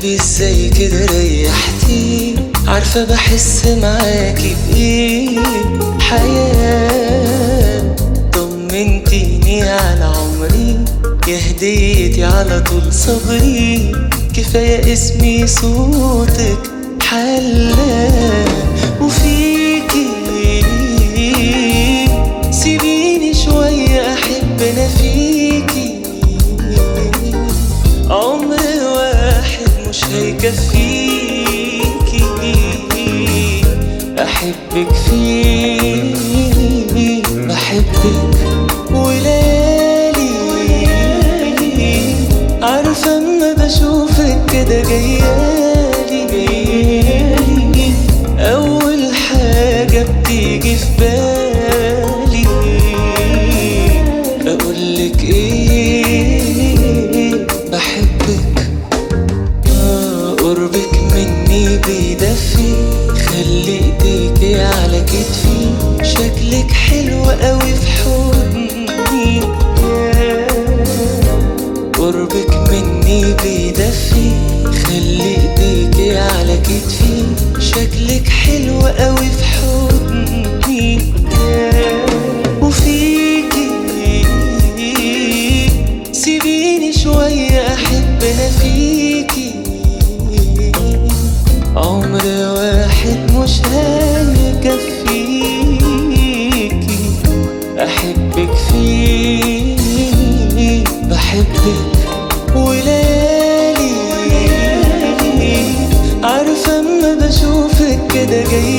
قلبي ازاي كده ريحتي، عارفة بحس معاكي بإيه حياة. طمنتيني على عمري يا هديتي على طول صبري، كفاية اسمي صوتك حلا وفيكي. سيبيني شوية أحب أنا فيكي، عمر واحد مش هيكفيكي. أحبك فيه بحبك وليالي، عارفة أما بشوفك كده جيالي، أول حاجة بتيجي في بالي أقولك إيه بحبك. قربك مني بيدفي، خلي ايديكي على كتفي، شكلك حلو قوي في حضني. قربك مني بيدفي، خلي ايديكي على كتفي، شكلك حلو قوي في حضني. وفيكي سيبيني شوية أحب أنا فيكي، عمر واحد مش هيكفيكي. أحبك فيه بحبك وليالي، عارفة أما بشوفك كده جاي